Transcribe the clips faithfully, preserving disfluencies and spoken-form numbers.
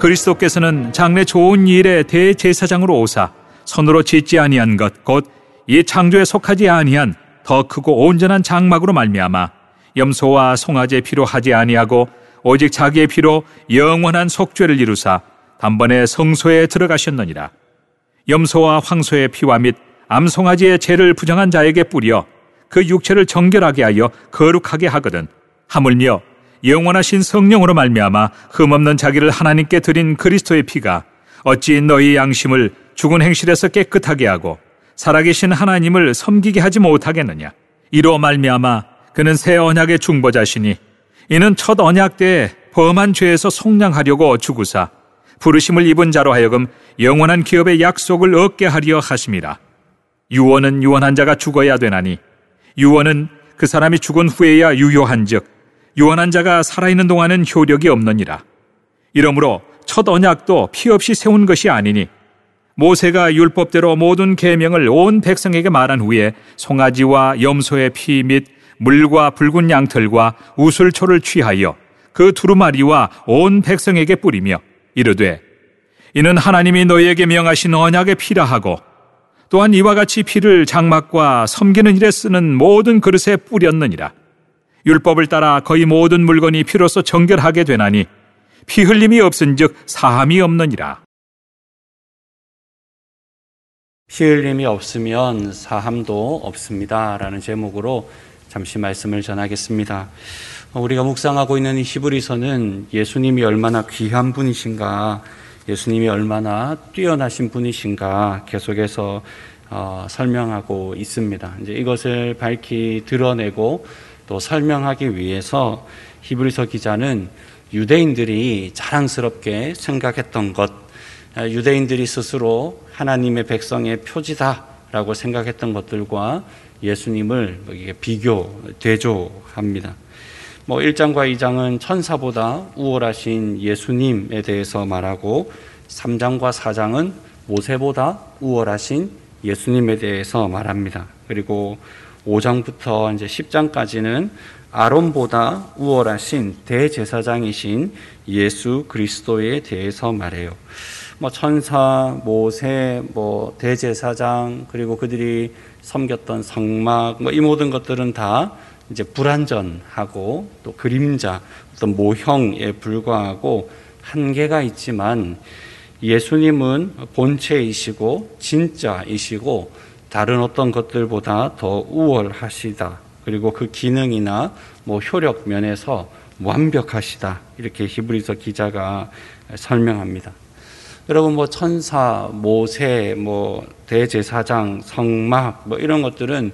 그리스도께서는 장래 좋은 일의 대제사장으로 오사 손으로 짓지 아니한 것 곧 이 창조에 속하지 아니한 더 크고 온전한 장막으로 말미암아 염소와 송아지의 피로 하지 아니하고 오직 자기의 피로 영원한 속죄를 이루사 단번에 성소에 들어가셨느니라. 염소와 황소의 피와 및 암송아지의 죄를 부정한 자에게 뿌려 그 육체를 정결하게 하여 거룩하게 하거든. 하물며 영원하신 성령으로 말미암아 흠없는 자기를 하나님께 드린 그리스도의 피가 어찌 너희 양심을 죽은 행실에서 깨끗하게 하고 살아계신 하나님을 섬기게 하지 못하겠느냐. 이로 말미암아 그는 새 언약의 중보자시니 이는 첫 언약 때 범한 죄에서 속량하려고 죽으사 부르심을 입은 자로 하여금 영원한 기업의 약속을 얻게 하려 하심이라. 유언은 유언한 자가 죽어야 되나니 유언은 그 사람이 죽은 후에야 유효한즉 유언한 자가 살아있는 동안은 효력이 없느니라. 이러므로 첫 언약도 피 없이 세운 것이 아니니 모세가 율법대로 모든 계명을 온 백성에게 말한 후에 송아지와 염소의 피 및 물과 붉은 양털과 우슬초를 취하여 그 두루마리와 온 백성에게 뿌리며 이르되 이는 하나님이 너희에게 명하신 언약의 피라 하고 또한 이와 같이 피를 장막과 섬기는 일에 쓰는 모든 그릇에 뿌렸느니라. 율법을 따라 거의 모든 물건이 피로써 정결하게 되나니 피 흘림이 없은즉 사함이 없느니라. 피 흘림이 없으면 사함도 없습니다 라는 제목으로 잠시 말씀을 전하겠습니다. 우리가 묵상하고 있는 이 히브리서는 예수님이 얼마나 귀한 분이신가, 예수님이 얼마나 뛰어나신 분이신가 계속해서 어, 설명하고 있습니다. 이제 이것을 밝히 드러내고 또 설명하기 위해서 히브리서 기자는 유대인들이 자랑스럽게 생각했던 것, 유대인들이 스스로 하나님의 백성의 표지다라고 생각했던 것들과 예수님을 비교, 대조합니다. 뭐 일 장과 이 장은 천사보다 우월하신 예수님에 대해서 말하고 삼 장과 사 장은 모세보다 우월하신 예수님에 대해서 말합니다. 그리고 오 장부터 이제 십 장까지는 아론보다 우월하신 대제사장이신 예수 그리스도에 대해서 말해요. 뭐 천사, 모세, 뭐 대제사장, 그리고 그들이 섬겼던 성막, 뭐 이 모든 것들은 다 이제 불완전하고 또 그림자, 어떤 모형에 불과하고 한계가 있지만 예수님은 본체이시고 진짜이시고 다른 어떤 것들보다 더 우월하시다. 그리고 그 기능이나 뭐 효력 면에서 완벽하시다. 이렇게 히브리서 기자가 설명합니다. 여러분 뭐 천사, 모세, 뭐 대제사장, 성막 뭐 이런 것들은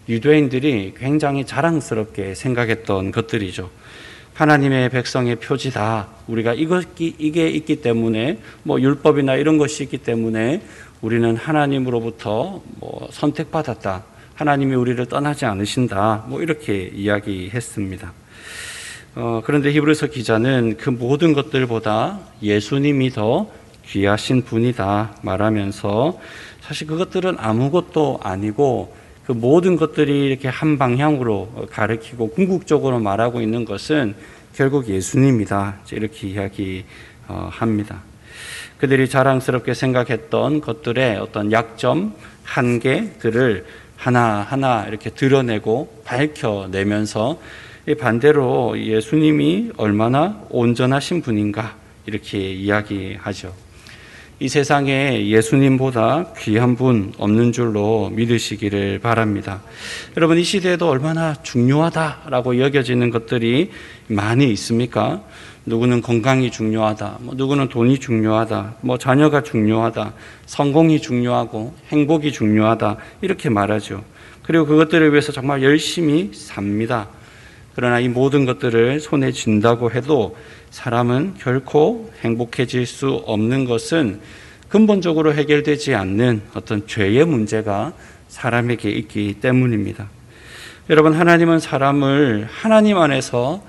유대인들이 굉장히 자랑스럽게 생각했던 것들이죠. 하나님의 백성의 표지다. 우리가 이것, 이게 있기 때문에 뭐 율법이나 이런 것이 있기 때문에 우리는 하나님으로부터 뭐 선택받았다. 하나님이 우리를 떠나지 않으신다. 뭐 이렇게 이야기했습니다. 어, 그런데 히브리서 기자는 그 모든 것들보다 예수님이 더 귀하신 분이다 말하면서 사실 그것들은 아무것도 아니고 그 모든 것들이 이렇게 한 방향으로 가리키고 궁극적으로 말하고 있는 것은 결국 예수님이다. 이렇게 이야기합니다. 그들이 자랑스럽게 생각했던 것들의 어떤 약점, 한계들을 하나하나 이렇게 드러내고 밝혀내면서 반대로 예수님이 얼마나 온전하신 분인가 이렇게 이야기하죠. 이 세상에 예수님보다 귀한 분 없는 줄로 믿으시기를 바랍니다. 여러분 이 시대에도 얼마나 중요하다라고 여겨지는 것들이 많이 있습니까? 누구는 건강이 중요하다, 뭐 누구는 돈이 중요하다, 뭐 자녀가 중요하다, 성공이 중요하고 행복이 중요하다 이렇게 말하죠. 그리고 그것들을 위해서 정말 열심히 삽니다. 그러나 이 모든 것들을 손에 쥔다고 해도 사람은 결코 행복해질 수 없는 것은 근본적으로 해결되지 않는 어떤 죄의 문제가 사람에게 있기 때문입니다. 여러분 하나님은 사람을 하나님 안에서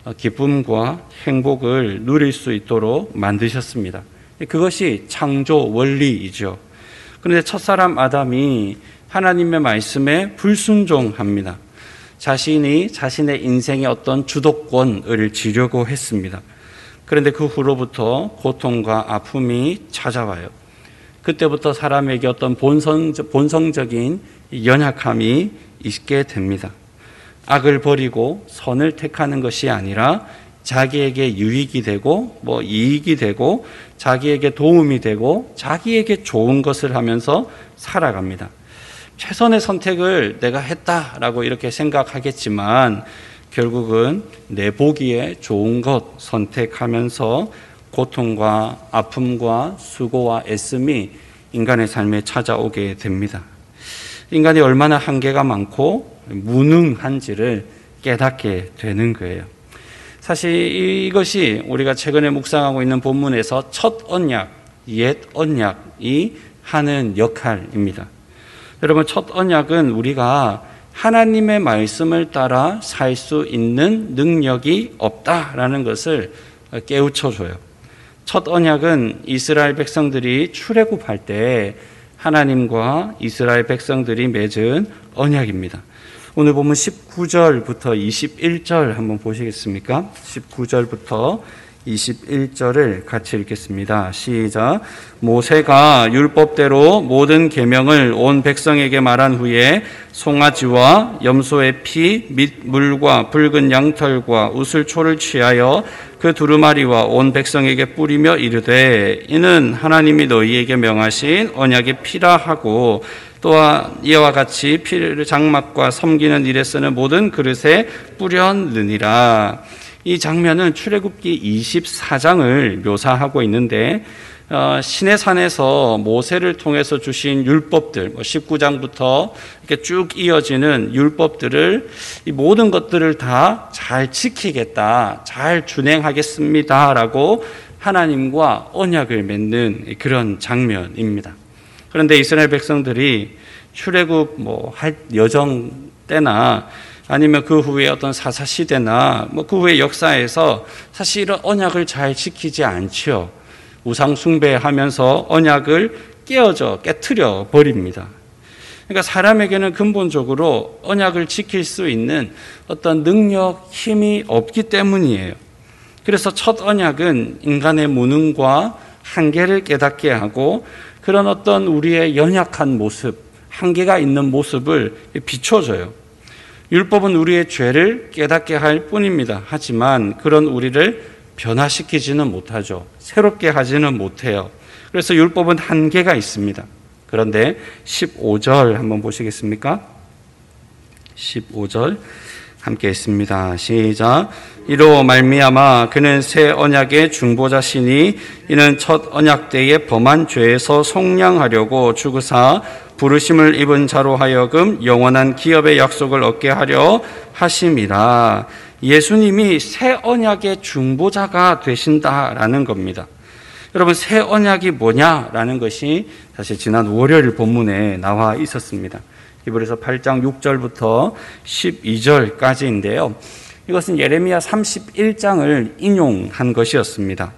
기쁨과 행복을 누릴 수 있도록 만드셨습니다. 그것이 창조 원리이죠. 그런데 첫사람 아담이 하나님의 말씀에 불순종합니다. 자신이 자신의 인생의 어떤 주도권을 지려고 했습니다. 그런데 그 후로부터 고통과 아픔이 찾아와요. 그때부터 사람에게 어떤 본성, 본성적인 연약함이 있게 됩니다. 악을 버리고 선을 택하는 것이 아니라 자기에게 유익이 되고 뭐 이익이 되고 자기에게 도움이 되고 자기에게 좋은 것을 하면서 살아갑니다. 최선의 선택을 내가 했다라고 이렇게 생각하겠지만 결국은 내 보기에 좋은 것 선택하면서 고통과 아픔과 수고와 애씀이 인간의 삶에 찾아오게 됩니다. 인간이 얼마나 한계가 많고 무능한지를 깨닫게 되는 거예요. 사실 이것이 우리가 최근에 묵상하고 있는 본문에서 첫 언약, 옛 언약이 하는 역할입니다. 여러분, 첫 언약은 우리가 하나님의 말씀을 따라 살 수 있는 능력이 없다라는 것을 깨우쳐줘요. 첫 언약은 이스라엘 백성들이 출애굽할 때 하나님과 이스라엘 백성들이 맺은 언약입니다. 오늘 보면 십구 절부터 이십일 절 한번 보시겠습니까? 십구 절부터 이십일 절을 같이 읽겠습니다. 시작. 모세가 율법대로 모든 계명을 온 백성에게 말한 후에 송아지와 염소의 피 및 물과 붉은 양털과 우슬초를 취하여 그 두루마리와 온 백성에게 뿌리며 이르되 이는 하나님이 너희에게 명하신 언약의 피라 하고 또한 이와 같이 피를 장막과 섬기는 일에 쓰는 모든 그릇에 뿌렸느니라. 이 장면은 출애굽기 이십사 장을 묘사하고 있는데 어, 시내산에서 모세를 통해서 주신 율법들, 뭐 십구 장부터 이렇게 쭉 이어지는 율법들을 이 모든 것들을 다 잘 지키겠다, 잘 준행하겠습니다라고 하나님과 언약을 맺는 그런 장면입니다. 그런데 이스라엘 백성들이 출애굽 뭐 할 여정 때나 아니면 그 후에 어떤 사사 시대나 뭐 그 후의 역사에서 사실 이런 언약을 잘 지키지 않지요. 우상 숭배하면서 언약을 깨어져 깨트려 버립니다. 그러니까 사람에게는 근본적으로 언약을 지킬 수 있는 어떤 능력, 힘이 없기 때문이에요. 그래서 첫 언약은 인간의 무능과 한계를 깨닫게 하고 그런 어떤 우리의 연약한 모습, 한계가 있는 모습을 비춰줘요. 율법은 우리의 죄를 깨닫게 할 뿐입니다. 하지만 그런 우리를 변화시키지는 못하죠. 새롭게 하지는 못해요. 그래서 율법은 한계가 있습니다. 그런데 십오 절 한번 보시겠습니까? 십오 절 함께 있습니다. 시작. 이로 말미암아 그는 새 언약의 중보자시니 이는 첫 언약 때에 범한 죄에서 속량하려고 죽으사 부르심을 입은 자로 하여금 영원한 기업의 약속을 얻게 하려 하심이라. 예수님이 새 언약의 중보자가 되신다라는 겁니다. 여러분, 새 언약이 뭐냐라는 것이 사실 지난 월요일 본문에 나와 있었습니다. 히브리서 팔 장 육 절부터 십이 절까지인데요. 이것은 예레미야 삼십일 장을 인용한 것이었습니다.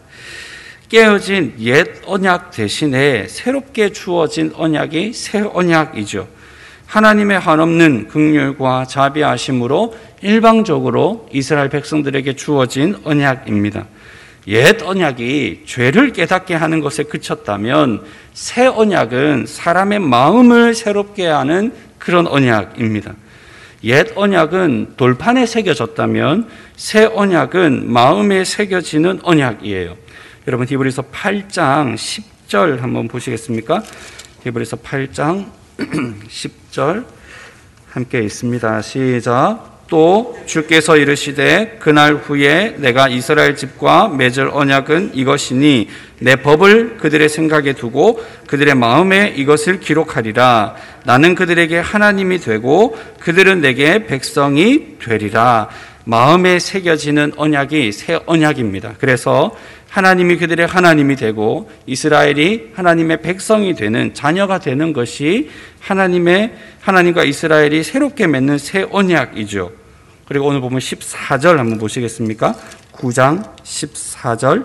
깨어진 옛 언약 대신에 새롭게 주어진 언약이 새 언약이죠. 하나님의 한없는 긍휼과 자비하심으로 일방적으로 이스라엘 백성들에게 주어진 언약입니다. 옛 언약이 죄를 깨닫게 하는 것에 그쳤다면 새 언약은 사람의 마음을 새롭게 하는 그런 언약입니다. 옛 언약은 돌판에 새겨졌다면 새 언약은 마음에 새겨지는 언약이에요. 여러분, 히브리서 팔 장 십 절 한번 보시겠습니까? 히브리서 팔 장 십 절 함께 있습니다. 시작. 또 주께서 이르시되 그날 후에 내가 이스라엘 집과 맺을 언약은 이것이니 내 법을 그들의 생각에 두고 그들의 마음에 이것을 기록하리라. 나는 그들에게 하나님이 되고 그들은 내게 백성이 되리라. 마음에 새겨지는 언약이 새 언약입니다. 그래서 하나님이 그들의 하나님이 되고 이스라엘이 하나님의 백성이 되는, 자녀가 되는 것이 하나님의 하나님과 이스라엘이 새롭게 맺는 새 언약이죠. 그리고 오늘 보면 십사 절 한번 보시겠습니까? 구 장 십사 절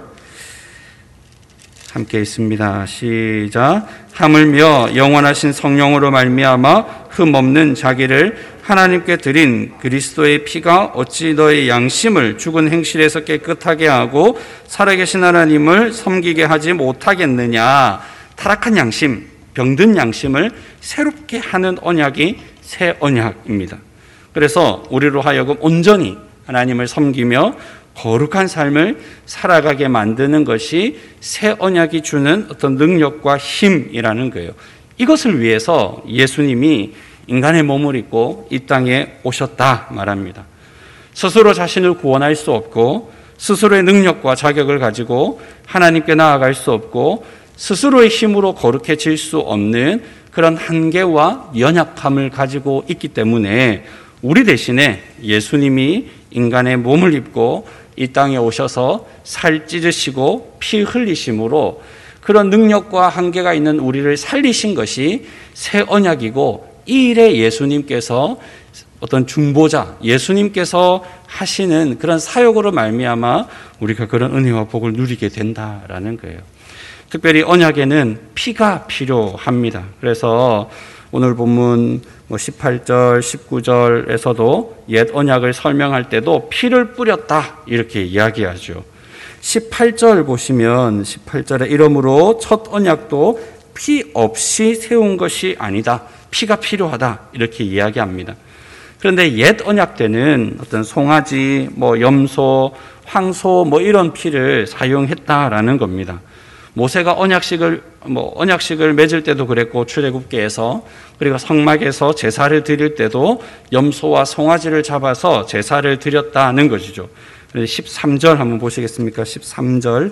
함께 있습니다. 시작. 하물며 영원하신 성령으로 말미암아 흠없는 자기를 하나님께 드린 그리스도의 피가 어찌 너의 양심을 죽은 행실에서 깨끗하게 하고 살아계신 하나님을 섬기게 하지 못하겠느냐. 타락한 양심, 병든 양심을 새롭게 하는 언약이 새 언약입니다. 그래서 우리로 하여금 온전히 하나님을 섬기며 거룩한 삶을 살아가게 만드는 것이 새 언약이 주는 어떤 능력과 힘이라는 거예요. 이것을 위해서 예수님이 인간의 몸을 입고 이 땅에 오셨다 말합니다. 스스로 자신을 구원할 수 없고 스스로의 능력과 자격을 가지고 하나님께 나아갈 수 없고 스스로의 힘으로 거룩해질 수 없는 그런 한계와 연약함을 가지고 있기 때문에 우리 대신에 예수님이 인간의 몸을 입고 이 땅에 오셔서 살 찢으시고 피 흘리심으로 그런 능력과 한계가 있는 우리를 살리신 것이 새 언약이고 이 일에 예수님께서 어떤 중보자, 예수님께서 하시는 그런 사역으로 말미암아 우리가 그런 은혜와 복을 누리게 된다라는 거예요. 특별히 언약에는 피가 필요합니다. 그래서 오늘 본문 십팔 절, 십구 절에서도 옛 언약을 설명할 때도 피를 뿌렸다 이렇게 이야기하죠. 십팔 절 보시면 십팔 절에 이러므로 첫 언약도 피 없이 세운 것이 아니다. 피가 필요하다 이렇게 이야기합니다. 그런데 옛 언약 때는 어떤 송아지, 뭐 염소, 황소 뭐 이런 피를 사용했다라는 겁니다. 모세가 언약식을 뭐 언약식을 맺을 때도 그랬고 출애굽기에서 그리고 성막에서 제사를 드릴 때도 염소와 송아지를 잡아서 제사를 드렸다는 것이죠. 십삼 절 한번 보시겠습니까? 십삼 절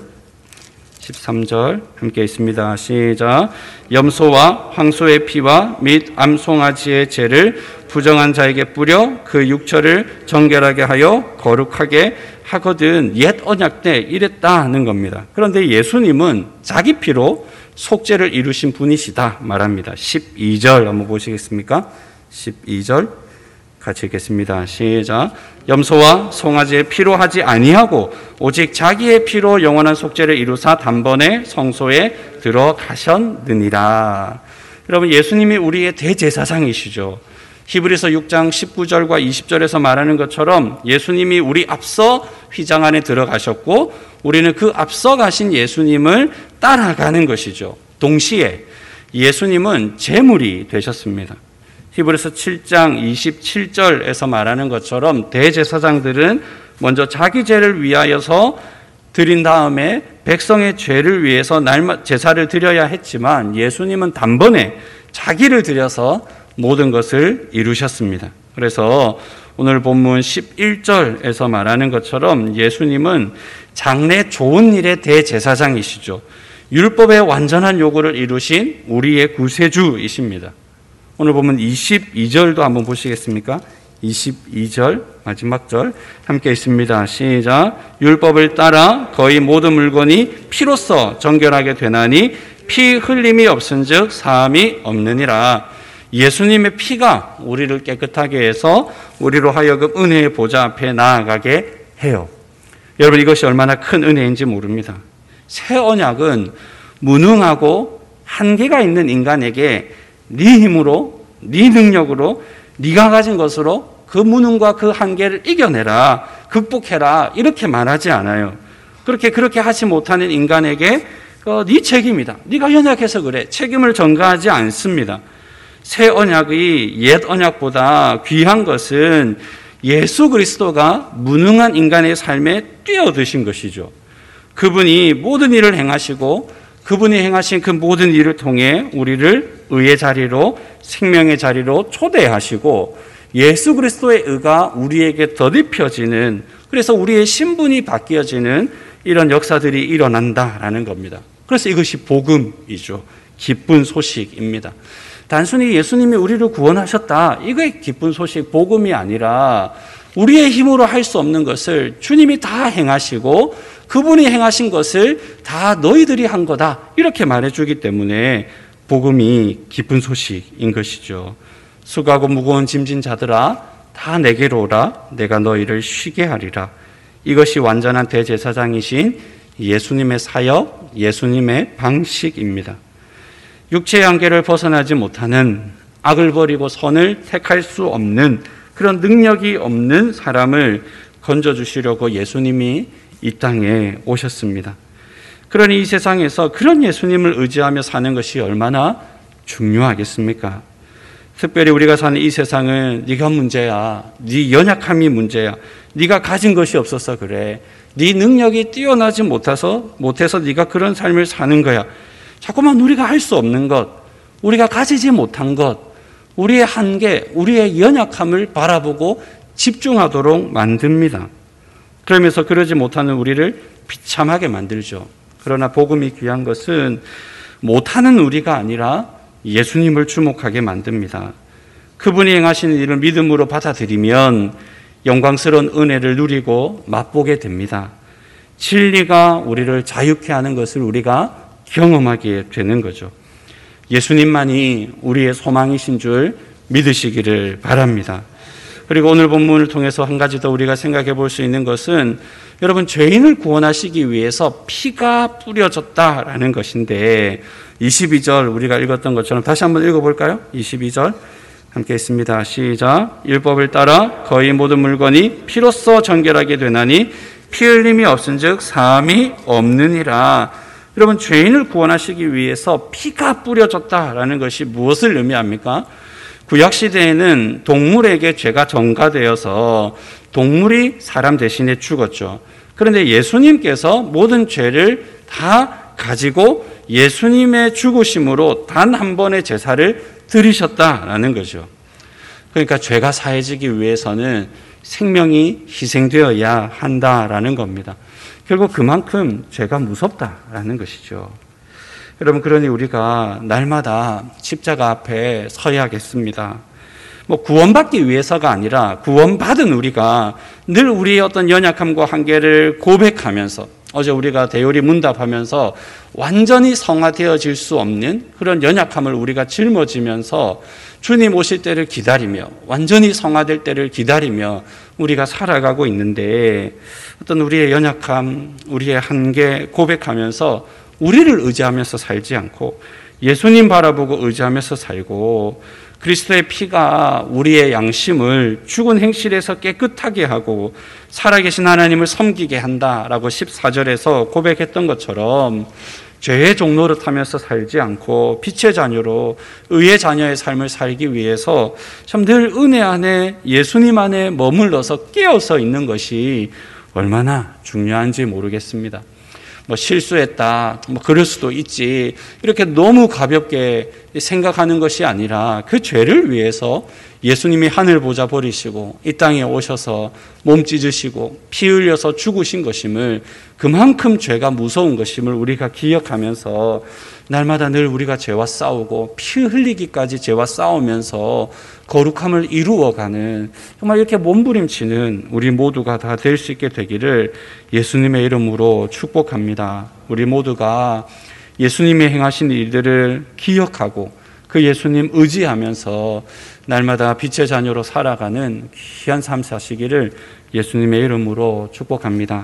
십삼 절 함께 있습니다. 시작. 염소와 황소의 피와 및 암송아지의 죄를 부정한 자에게 뿌려 그 육처를 정결하게 하여 거룩하게 하거든. 옛 언약 때 이랬다는 겁니다. 그런데 예수님은 자기 피로 속죄를 이루신 분이시다 말합니다. 십이 절 한번 보시겠습니까? 십이 절 같이 읽겠습니다. 시작. 염소와 송아지의 피로 하지 아니하고 오직 자기의 피로 영원한 속죄를 이루사 단번에 성소에 들어가셨느니라. 여러분, 예수님이 우리의 대제사장이시죠. 히브리서 육 장 십구 절과 이십 절에서 말하는 것처럼 예수님이 우리 앞서 휘장 안에 들어가셨고 우리는 그 앞서 가신 예수님을 따라가는 것이죠. 동시에 예수님은 제물이 되셨습니다. 히브리서 칠 장 이십칠 절에서 말하는 것처럼 대제사장들은 먼저 자기 죄를 위하여서 드린 다음에 백성의 죄를 위해서 날마 제사를 드려야 했지만 예수님은 단번에 자기를 드려서 모든 것을 이루셨습니다. 그래서 오늘 본문 십일 절에서 말하는 것처럼 예수님은 장래 좋은 일의 대제사장이시죠. 율법의 완전한 요구를 이루신 우리의 구세주이십니다. 오늘 보면 이십이 절도 한번 보시겠습니까? 이십이 절 마지막 절 함께 있습니다. 시작. 율법을 따라 거의 모든 물건이 피로써 정결하게 되나니 피 흘림이 없은즉 사함이 없느니라. 예수님의 피가 우리를 깨끗하게 해서 우리로 하여금 은혜의 보좌 앞에 나아가게 해요. 여러분, 이것이 얼마나 큰 은혜인지 모릅니다. 새 언약은 무능하고 한계가 있는 인간에게 네 힘으로, 네 능력으로, 네가 가진 것으로 그 무능과 그 한계를 이겨내라, 극복해라 이렇게 말하지 않아요. 그렇게 그렇게 하지 못하는 인간에게 어, 네 책임이다, 네가 연약해서 그래, 책임을 전가하지 않습니다. 새 언약의 옛 언약보다 귀한 것은 예수 그리스도가 무능한 인간의 삶에 뛰어드신 것이죠. 그분이 모든 일을 행하시고 그분이 행하신 그 모든 일을 통해 우리를 의의 자리로, 생명의 자리로 초대하시고 예수 그리스도의 의가 우리에게 덧입혀지는, 그래서 우리의 신분이 바뀌어지는 이런 역사들이 일어난다라는 겁니다. 그래서 이것이 복음이죠. 기쁜 소식입니다. 단순히 예수님이 우리를 구원하셨다, 이거의 기쁜 소식, 복음이 아니라 우리의 힘으로 할 수 없는 것을 주님이 다 행하시고 그분이 행하신 것을 다 너희들이 한 거다 이렇게 말해주기 때문에 복음이 기쁜 소식인 것이죠. 수고하고 무거운 짐진 자들아 다 내게로 오라, 내가 너희를 쉬게 하리라. 이것이 완전한 대제사장이신 예수님의 사역, 예수님의 방식입니다. 육체의 한계를 벗어나지 못하는 악을 버리고 선을 택할 수 없는 그런 능력이 없는 사람을 건져주시려고 예수님이 이 땅에 오셨습니다. 그러니 이 세상에서 그런 예수님을 의지하며 사는 것이 얼마나 중요하겠습니까? 특별히 우리가 사는 이 세상은 네가 문제야. 네 연약함이 문제야. 네가 가진 것이 없어서 그래. 네 능력이 뛰어나지 못해서 못해서 네가 그런 삶을 사는 거야. 자꾸만 우리가 할 수 없는 것, 우리가 가지지 못한 것, 우리의 한계, 우리의 연약함을 바라보고 집중하도록 만듭니다. 그러면서 그러지 못하는 우리를 비참하게 만들죠. 그러나 복음이 귀한 것은 못하는 우리가 아니라 예수님을 주목하게 만듭니다. 그분이 행하시는 일을 믿음으로 받아들이면 영광스러운 은혜를 누리고 맛보게 됩니다. 진리가 우리를 자유케 하는 것을 우리가 경험하게 되는 거죠. 예수님만이 우리의 소망이신 줄 믿으시기를 바랍니다. 그리고 오늘 본문을 통해서 한 가지 더 우리가 생각해 볼 수 있는 것은 여러분, 죄인을 구원하시기 위해서 피가 뿌려졌다라는 것인데, 이십이 절 우리가 읽었던 것처럼 다시 한번 읽어볼까요? 이십이 절 함께 있습니다. 시작. 율법을 따라 거의 모든 물건이 피로써 정결하게 되나니 피 흘림이 없은즉 사함이 없느니라. 여러분, 죄인을 구원하시기 위해서 피가 뿌려졌다라는 것이 무엇을 의미합니까? 구약시대에는 동물에게 죄가 전가되어서 동물이 사람 대신에 죽었죠. 그런데 예수님께서 모든 죄를 다 가지고 예수님의 죽으심으로 단 한 번의 제사를 드리셨다라는 거죠. 그러니까 죄가 사해지기 위해서는 생명이 희생되어야 한다라는 겁니다. 결국 그만큼 죄가 무섭다라는 것이죠. 여러분, 그러니 우리가 날마다 십자가 앞에 서야겠습니다. 뭐 구원받기 위해서가 아니라 구원받은 우리가 늘 우리의 어떤 연약함과 한계를 고백하면서, 어제 우리가 대요리 문답하면서 완전히 성화되어질 수 없는 그런 연약함을 우리가 짊어지면서 주님 오실 때를 기다리며 완전히 성화될 때를 기다리며 우리가 살아가고 있는데, 어떤 우리의 연약함, 우리의 한계 고백하면서 우리를 의지하면서 살지 않고 예수님 바라보고 의지하면서 살고, 그리스도의 피가 우리의 양심을 죽은 행실에서 깨끗하게 하고 살아계신 하나님을 섬기게 한다라고 십사 절에서 고백했던 것처럼 죄의 종로를 타면서 살지 않고 빛의 자녀로 의의 자녀의 삶을 살기 위해서 참 늘 은혜 안에 예수님 안에 머물러서 깨어서 있는 것이 얼마나 중요한지 모르겠습니다. 뭐 실수했다, 뭐 그럴 수도 있지, 이렇게 너무 가볍게 생각하는 것이 아니라 그 죄를 위해서 예수님이 하늘 보좌 버리시고 이 땅에 오셔서 몸 찢으시고 피 흘려서 죽으신 것임을, 그만큼 죄가 무서운 것임을 우리가 기억하면서 날마다 늘 우리가 죄와 싸우고 피 흘리기까지 죄와 싸우면서 거룩함을 이루어가는, 정말 이렇게 몸부림치는 우리 모두가 다 될 수 있게 되기를 예수님의 이름으로 축복합니다. 우리 모두가 예수님이 행하신 일들을 기억하고 그 예수님 의지하면서 날마다 빛의 자녀로 살아가는 귀한 삶 사시기를 예수님의 이름으로 축복합니다.